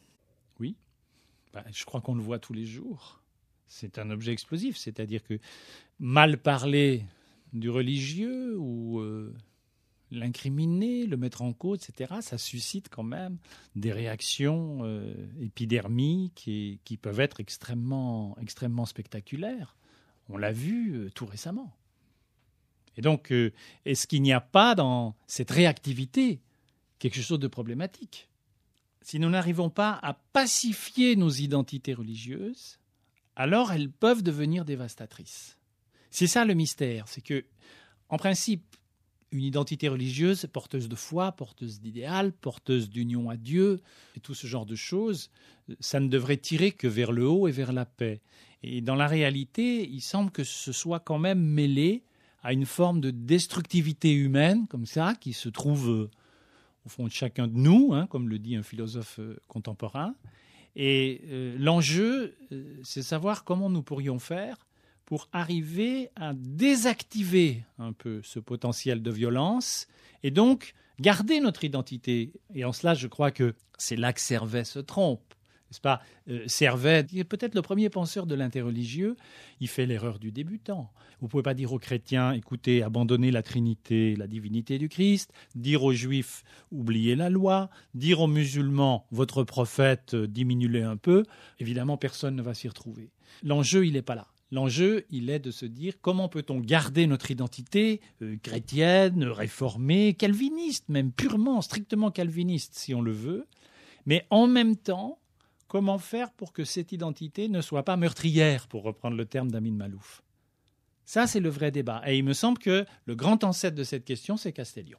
Oui, ben, je crois qu'on le voit tous les jours. C'est un objet explosif, c'est-à-dire que mal parler du religieux ou euh, L'incriminer, le mettre en cause, et cetera, ça suscite quand même des réactions euh, épidermiques et qui peuvent être extrêmement, extrêmement spectaculaires. On l'a vu euh, tout récemment. Et donc, euh, est-ce qu'il n'y a pas dans cette réactivité quelque chose de problématique ? Si nous n'arrivons pas à pacifier nos identités religieuses, alors elles peuvent devenir dévastatrices. C'est ça le mystère, c'est que, en principe, une identité religieuse porteuse de foi, porteuse d'idéal, porteuse d'union à Dieu, et tout ce genre de choses, ça ne devrait tirer que vers le haut et vers la paix. Et dans la réalité, il semble que ce soit quand même mêlé à une forme de destructivité humaine, comme ça, qui se trouve euh, au fond de chacun de nous, hein, comme le dit un philosophe euh, contemporain. Et euh, l'enjeu, euh, c'est savoir comment nous pourrions faire pour arriver à désactiver un peu ce potentiel de violence et donc garder notre identité. Et en cela, je crois que c'est là que Servet se trompe. N'est-ce pas ? euh, Servet est peut-être le premier penseur de l'interreligieux. Il fait l'erreur du débutant. Vous ne pouvez pas dire aux chrétiens, écoutez, abandonnez la Trinité, la divinité du Christ, dire aux juifs, oubliez la loi, dire aux musulmans, votre prophète, diminuez-le un peu. Évidemment, personne ne va s'y retrouver. L'enjeu, il n'est pas là. L'enjeu, il est de se dire comment peut-on garder notre identité euh, chrétienne, réformée, calviniste, même purement, strictement calviniste, si on le veut, mais en même temps, comment faire pour que cette identité ne soit pas meurtrière, pour reprendre le terme d'Amin Malouf. Ça, c'est le vrai débat. Et il me semble que le grand ancêtre de cette question, c'est Castellion.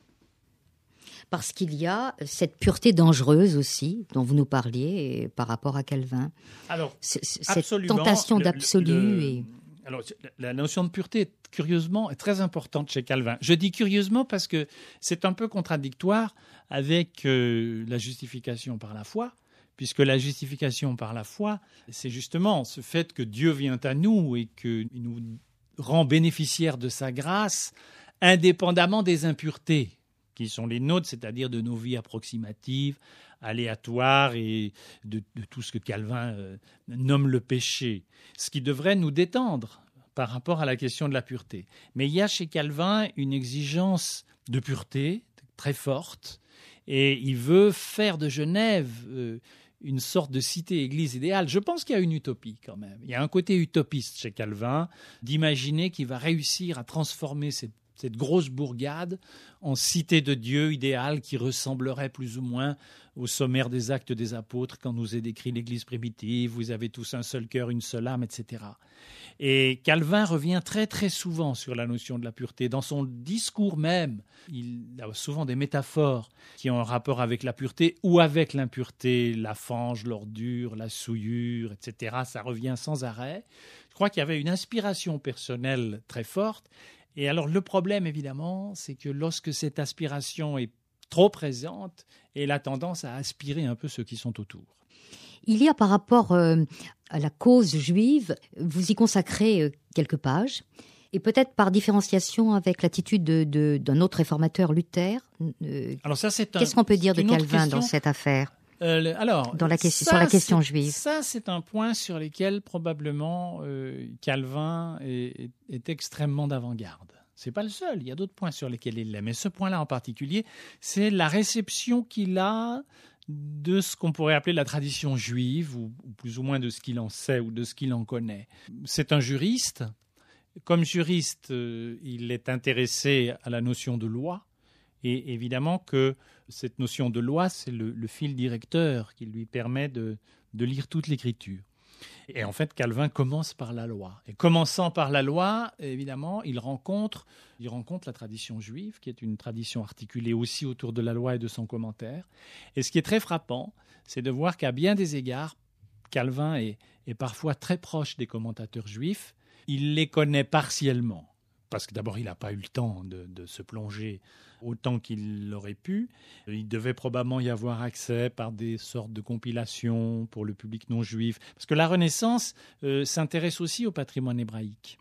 Parce qu'il y a cette pureté dangereuse aussi, dont vous nous parliez, par rapport à Calvin. Alors, C- cette tentation le, d'absolu. Le, le, et... Alors, la notion de pureté, curieusement, est très importante chez Calvin. Je dis curieusement parce que c'est un peu contradictoire avec euh, la justification par la foi, puisque la justification par la foi, c'est justement ce fait que Dieu vient à nous et qu'il nous rend bénéficiaires de sa grâce, indépendamment des impuretés qui sont les nôtres, c'est-à-dire de nos vies approximatives, aléatoires et de, de tout ce que Calvin euh, nomme le péché, ce qui devrait nous détendre par rapport à la question de la pureté. Mais il y a chez Calvin une exigence de pureté très forte et il veut faire de Genève euh, une sorte de cité-église idéale. Je pense qu'il y a une utopie quand même. Il y a un côté utopiste chez Calvin d'imaginer qu'il va réussir à transformer cette cette grosse bourgade en cité de Dieu idéale qui ressemblerait plus ou moins au sommaire des Actes des Apôtres quand nous est décrit l'Église primitive, vous avez tous un seul cœur, une seule âme, et cetera. Et Calvin revient très très souvent sur la notion de la pureté. Dans son discours même, il a souvent des métaphores qui ont un rapport avec la pureté ou avec l'impureté, la fange, l'ordure, la souillure, et cetera. Ça revient sans arrêt. Je crois qu'il y avait une inspiration personnelle très forte. Et alors le problème, évidemment, c'est que lorsque cette aspiration est trop présente, elle a tendance à aspirer un peu ceux qui sont autour. Il y a par rapport euh, à la cause juive, vous y consacrez euh, quelques pages, et peut-être par différenciation avec l'attitude de, de, d'un autre réformateur, Luther. Euh, alors ça, c'est un, qu'est-ce qu'on peut dire de Calvin question dans cette affaire ? Euh, le, alors, dans la question, ça, sur la question c'est, juive. Ça, c'est un point sur lequel probablement euh, Calvin est, est, est extrêmement d'avant-garde. Ce n'est pas le seul, il y a d'autres points sur lesquels il l'est. Mais ce point-là en particulier, c'est la réception qu'il a de ce qu'on pourrait appeler la tradition juive, ou, ou plus ou moins de ce qu'il en sait ou de ce qu'il en connaît. C'est un juriste. Comme juriste, euh, il est intéressé à la notion de loi. Et évidemment que cette notion de loi, c'est le, le fil directeur qui lui permet de, de lire toute l'Écriture. Et en fait, Calvin commence par la loi. Et commençant par la loi, évidemment, il rencontre, il rencontre la tradition juive, qui est une tradition articulée aussi autour de la loi et de son commentaire. Et ce qui est très frappant, c'est de voir qu'à bien des égards, Calvin est, est parfois très proche des commentateurs juifs. Il les connaît partiellement, parce que d'abord, il n'a pas eu le temps de, de se plonger autant qu'il l'aurait pu. Il devait probablement y avoir accès par des sortes de compilations pour le public non juif. Parce que la Renaissance euh, s'intéresse aussi au patrimoine hébraïque.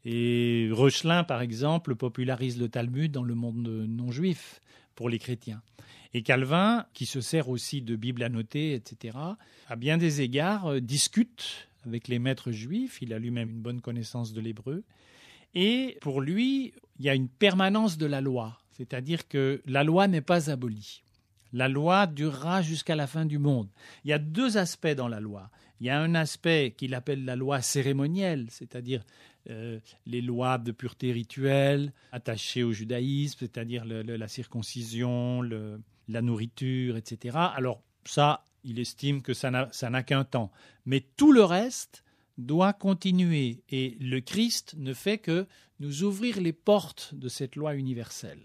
Et Reuchlin, par exemple, popularise le Talmud dans le monde non juif pour les chrétiens. Et Calvin, qui se sert aussi de Bible annotée, et cetera, à bien des égards, euh, discute avec les maîtres juifs. Il a lui-même une bonne connaissance de l'hébreu. Et pour lui, il y a une permanence de la loi. C'est-à-dire que la loi n'est pas abolie. La loi durera jusqu'à la fin du monde. Il y a deux aspects dans la loi. Il y a un aspect qu'il appelle la loi cérémonielle, c'est-à-dire euh, les lois de pureté rituelle attachées au judaïsme, c'est-à-dire le, le, la circoncision, le, la nourriture, et cetera. Alors ça, il estime que ça n'a, ça n'a qu'un temps. Mais tout le reste doit continuer. Et le Christ ne fait que nous ouvrir les portes de cette loi universelle.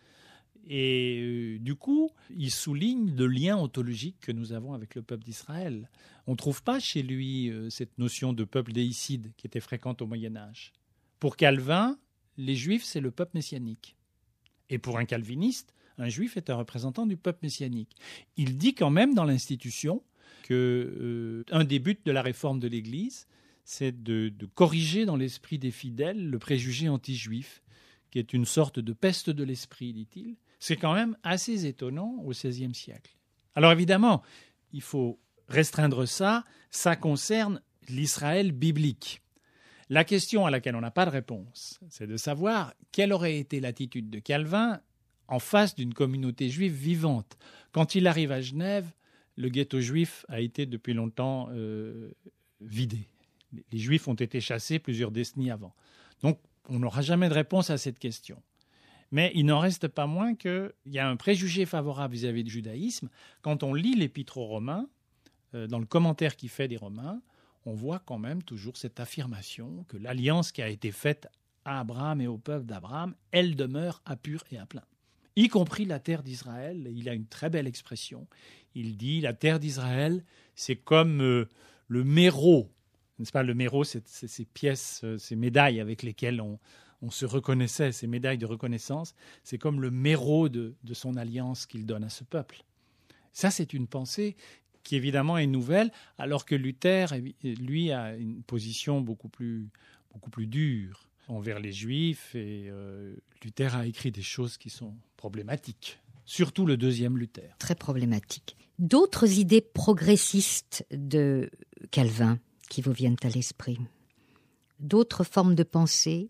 Et euh, du coup, il souligne le lien ontologique que nous avons avec le peuple d'Israël. On ne trouve pas chez lui euh, cette notion de peuple déicide qui était fréquente au Moyen-Âge. Pour Calvin, les Juifs, c'est le peuple messianique. Et pour un calviniste, un Juif est un représentant du peuple messianique. Il dit quand même dans l'Institution qu'un euh, des buts de la réforme de l'Église, c'est de, de corriger dans l'esprit des fidèles le préjugé anti-juif, qui est une sorte de peste de l'esprit, dit-il. C'est quand même assez étonnant au seizième siècle. Alors évidemment, il faut restreindre ça, ça concerne l'Israël biblique. La question à laquelle on n'a pas de réponse, c'est de savoir quelle aurait été l'attitude de Calvin en face d'une communauté juive vivante. Quand il arrive à Genève, le ghetto juif a été depuis longtemps euh, vidé. Les Juifs ont été chassés plusieurs décennies avant. Donc, on n'aura jamais de réponse à cette question. Mais il n'en reste pas moins qu'il y a un préjugé favorable vis-à-vis du judaïsme. Quand on lit l'Épître aux Romains, euh, dans le commentaire qu'il fait des Romains, on voit quand même toujours cette affirmation que l'alliance qui a été faite à Abraham et au peuple d'Abraham, elle demeure à pur et à plein. Y compris la terre d'Israël. Il a une très belle expression. Il dit « la terre d'Israël, c'est comme euh, le méreau ». N'est-ce pas, le méreau, c'est, c'est ces pièces, euh, ces médailles avec lesquelles on, on se reconnaissait, ces médailles de reconnaissance. C'est comme le méreau de, de son alliance qu'il donne à ce peuple. Ça, c'est une pensée qui, évidemment, est nouvelle, alors que Luther, lui, a une position beaucoup plus, beaucoup plus dure envers les Juifs. Et euh, Luther a écrit des choses qui sont problématiques. Surtout le deuxième Luther. Très problématique. D'autres idées progressistes de Calvin qui vous viennent à l'esprit? D'autres formes de pensée?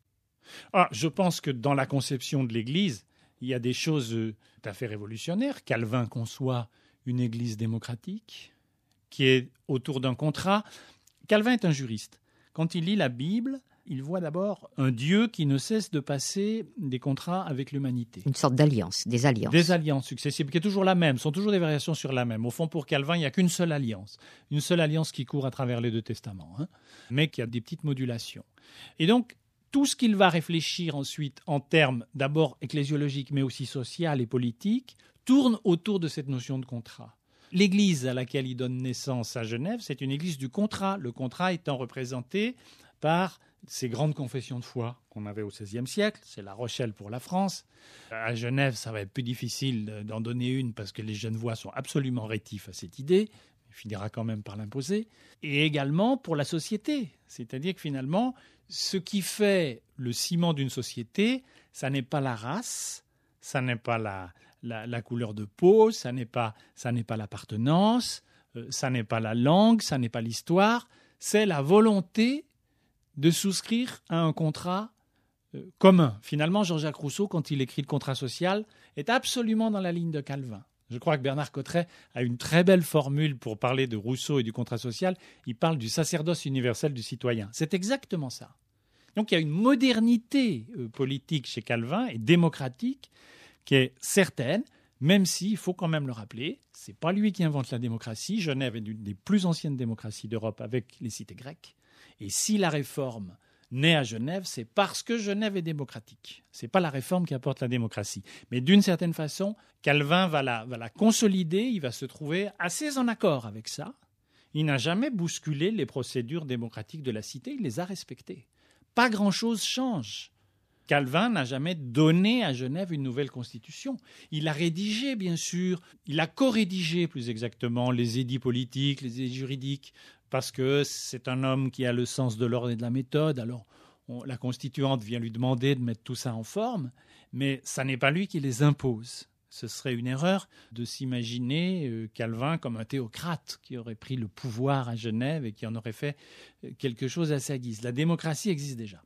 Ah, je pense que dans la conception de l'Église, il y a des choses tout à fait révolutionnaires. Calvin conçoit une Église démocratique qui est autour d'un contrat. Calvin est un juriste. Quand il lit la Bible, il voit d'abord un Dieu qui ne cesse de passer des contrats avec l'humanité. Une sorte d'alliance, des alliances. Des alliances successives, qui est toujours la même, sont toujours des variations sur la même. Au fond, pour Calvin, il n'y a qu'une seule alliance. Une seule alliance qui court à travers les deux testaments, hein, mais qui a des petites modulations. Et donc, tout ce qu'il va réfléchir ensuite en termes d'abord ecclésiologiques, mais aussi social et politiques, tourne autour de cette notion de contrat. L'église à laquelle il donne naissance à Genève, c'est une église du contrat. Le contrat étant représenté par ces grandes confessions de foi qu'on avait au seizième siècle, c'est La Rochelle pour la France. À Genève, ça va être plus difficile d'en donner une parce que les Genevois sont absolument rétifs à cette idée. Il finira quand même par l'imposer. Et également pour la société. C'est-à-dire que finalement, ce qui fait le ciment d'une société, ça n'est pas la race, ça n'est pas la, la, la couleur de peau, ça n'est pas, ça n'est pas l'appartenance, euh, ça n'est pas la langue, ça n'est pas l'histoire, c'est la volonté de souscrire à un contrat euh, commun. Finalement, Jean-Jacques Rousseau, quand il écrit le contrat social, est absolument dans la ligne de Calvin. Je crois que Bernard Cotteret a une très belle formule pour parler de Rousseau et du contrat social. Il parle du sacerdoce universel du citoyen. C'est exactement ça. Donc il y a une modernité euh, politique chez Calvin et démocratique qui est certaine, même si, il faut quand même le rappeler, ce n'est pas lui qui invente la démocratie. Genève est une des plus anciennes démocraties d'Europe avec les cités grecques. Et si la réforme naît à Genève, c'est parce que Genève est démocratique. Ce n'est pas la réforme qui apporte la démocratie. Mais d'une certaine façon, Calvin va la, va la consolider, il va se trouver assez en accord avec ça. Il n'a jamais bousculé les procédures démocratiques de la cité, il les a respectées. Pas grand-chose change. Calvin n'a jamais donné à Genève une nouvelle constitution. Il a rédigé, bien sûr, il a co-rédigé plus exactement les édits politiques, les édits juridiques, parce que c'est un homme qui a le sens de l'ordre et de la méthode. Alors, on, la constituante vient lui demander de mettre tout ça en forme, mais ça n'est pas lui qui les impose. Ce serait une erreur de s'imaginer euh, Calvin comme un théocrate qui aurait pris le pouvoir à Genève et qui en aurait fait quelque chose à sa guise. La démocratie existe déjà.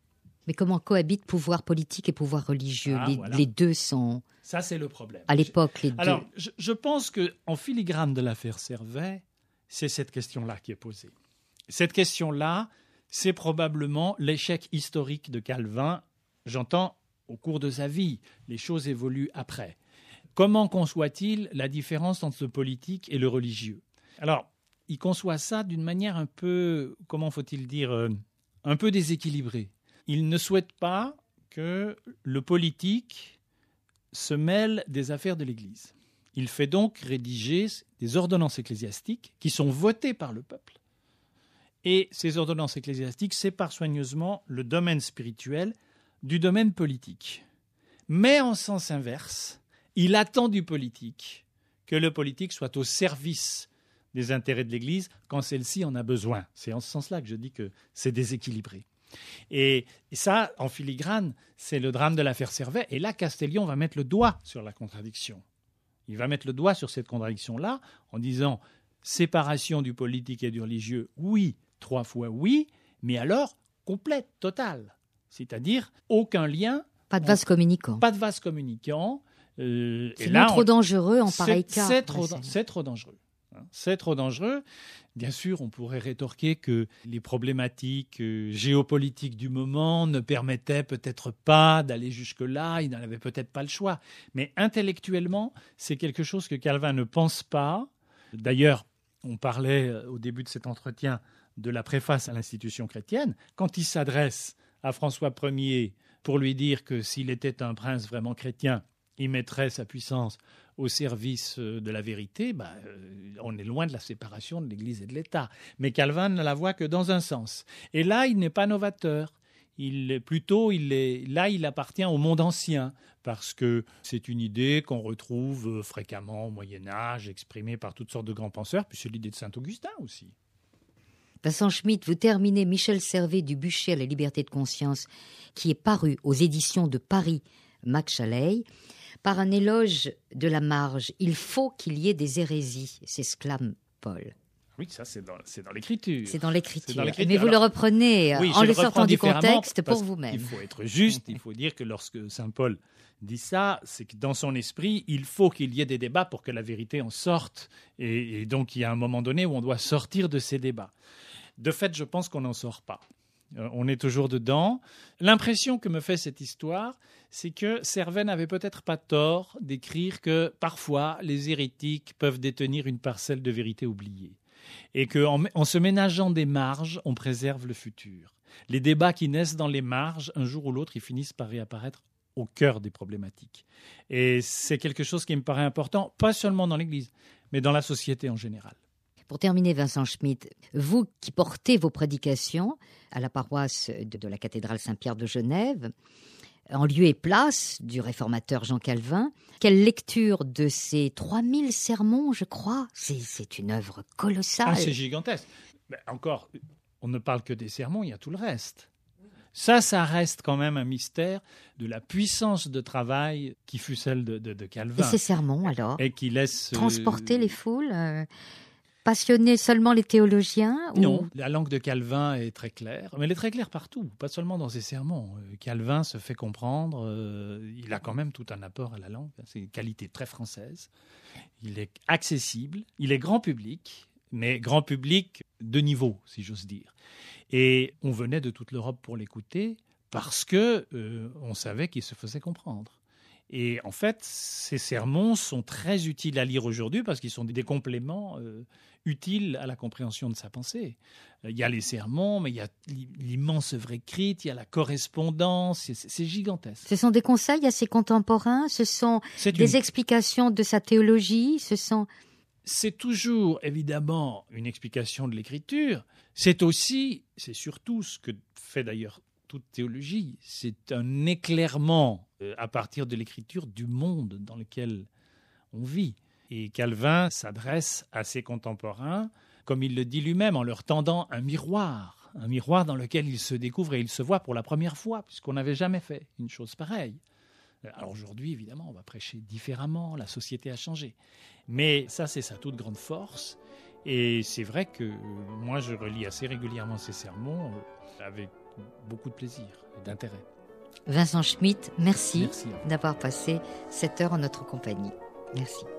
Mais comment cohabitent pouvoir politique et pouvoir religieux? Ah, les, voilà. les deux sont... Ça, c'est le problème. À l'époque, les deux... Alors, je, je pense qu'en filigrane de l'affaire Servet, c'est cette question-là qui est posée. Cette question-là, c'est probablement l'échec historique de Calvin. J'entends au cours de sa vie, les choses évoluent après. Comment conçoit-il la différence entre le politique et le religieux? Alors, il conçoit ça d'une manière un peu, comment faut-il dire, euh, un peu déséquilibrée. Il ne souhaite pas que le politique se mêle des affaires de l'Église. Il fait donc rédiger des ordonnances ecclésiastiques qui sont votées par le peuple. Et ces ordonnances ecclésiastiques séparent soigneusement le domaine spirituel du domaine politique. Mais en sens inverse, il attend du politique que le politique soit au service des intérêts de l'Église quand celle-ci en a besoin. C'est en ce sens-là que je dis que c'est déséquilibré. Et ça, en filigrane, c'est le drame de l'affaire Servet. Et là, Castellion va mettre le doigt sur la contradiction. Il va mettre le doigt sur cette contradiction-là en disant séparation du politique et du religieux, oui, trois fois oui, mais alors complète, totale. C'est-à-dire aucun lien. Pas de vase communicant. Pas de vase communicant. Euh, c'est et là, trop on, dangereux en pareil cas. C'est trop, c'est trop dangereux. C'est trop dangereux. Bien sûr, on pourrait rétorquer que les problématiques géopolitiques du moment ne permettaient peut-être pas d'aller jusque-là, il n'en avait peut-être pas le choix. Mais intellectuellement, c'est quelque chose que Calvin ne pense pas. D'ailleurs, on parlait au début de cet entretien de la préface à l'institution chrétienne. Quand il s'adresse à François Ier pour lui dire que s'il était un prince vraiment chrétien, il mettrait sa puissance au service de la vérité, bah, euh, on est loin de la séparation de l'Église et de l'État. Mais Calvin ne la voit que dans un sens. Et là, il n'est pas novateur. Il est, plutôt, il est, là, il appartient au monde ancien, parce que c'est une idée qu'on retrouve fréquemment au Moyen-Âge, exprimée par toutes sortes de grands penseurs, puis c'est l'idée de Saint-Augustin aussi. Vincent Schmitt, vous terminez Michel Servet du Bûcher à la liberté de conscience, qui est paru aux éditions de Paris, Mac Chaleil, par un éloge de la marge. Il faut qu'il y ait des hérésies, s'exclame Paul. Oui, ça, c'est dans, c'est dans l'écriture. C'est dans l'écriture. C'est dans l'écriture. Mais vous Alors, le reprenez oui, en le le sortant du contexte pour vous-même. Il faut être juste. Il faut dire que lorsque saint Paul dit ça, c'est que dans son esprit, il faut qu'il y ait des débats pour que la vérité en sorte. Et, et donc, il y a un moment donné où on doit sortir de ces débats. De fait, je pense qu'on n'en sort pas. On est toujours dedans. L'impression que me fait cette histoire, c'est que Servet n'avait peut-être pas tort d'écrire que parfois les hérétiques peuvent détenir une parcelle de vérité oubliée. Et qu'en en se ménageant des marges, on préserve le futur. Les débats qui naissent dans les marges, un jour ou l'autre, ils finissent par réapparaître au cœur des problématiques. Et c'est quelque chose qui me paraît important, pas seulement dans l'Église, mais dans la société en général. Pour terminer, Vincent Schmitt, vous qui portez vos prédications à la paroisse de, de la cathédrale Saint-Pierre de Genève, en lieu et place du réformateur Jean Calvin, quelle lecture de ces trois mille sermons, je crois, c'est, c'est une œuvre colossale. Ah, c'est gigantesque. Mais encore, on ne parle que des sermons, il y a tout le reste. Ça, ça reste quand même un mystère de la puissance de travail qui fut celle de, de, de Calvin. Et ces sermons, alors, et qui laisse transporter euh... les foules euh... Passionner seulement les théologiens ou... Non, la langue de Calvin est très claire, mais elle est très claire partout, pas seulement dans ses sermons. Calvin se fait comprendre, euh, il a quand même tout un apport à la langue, c'est une qualité très française. Il est accessible, il est grand public, mais grand public de niveau, si j'ose dire. Et on venait de toute l'Europe pour l'écouter parce que euh, on savait qu'il se faisait comprendre. Et en fait, ces sermons sont très utiles à lire aujourd'hui parce qu'ils sont des compléments euh, utiles à la compréhension de sa pensée. Il y a les sermons, mais il y a l'immense œuvre écrite, il y a la correspondance, c'est, c'est gigantesque. Ce sont des conseils à ses contemporains, ce sont c'est des une... explications de sa théologie, ce sont... C'est toujours, évidemment, une explication de l'écriture. C'est aussi, c'est surtout ce que fait d'ailleurs toute théologie, c'est un éclairement euh, à partir de l'écriture du monde dans lequel on vit. Et Calvin s'adresse à ses contemporains, comme il le dit lui-même, en leur tendant un miroir, un miroir dans lequel il se découvre et il se voit pour la première fois, puisqu'on n'avait jamais fait une chose pareille. Alors aujourd'hui, évidemment, on va prêcher différemment, la société a changé. Mais ça, c'est sa toute grande force. Et c'est vrai que euh, moi, je relis assez régulièrement ses sermons euh, avec beaucoup de plaisir et d'intérêt. Vincent Schmitt, merci, merci d'avoir passé cette heure en notre compagnie. Merci.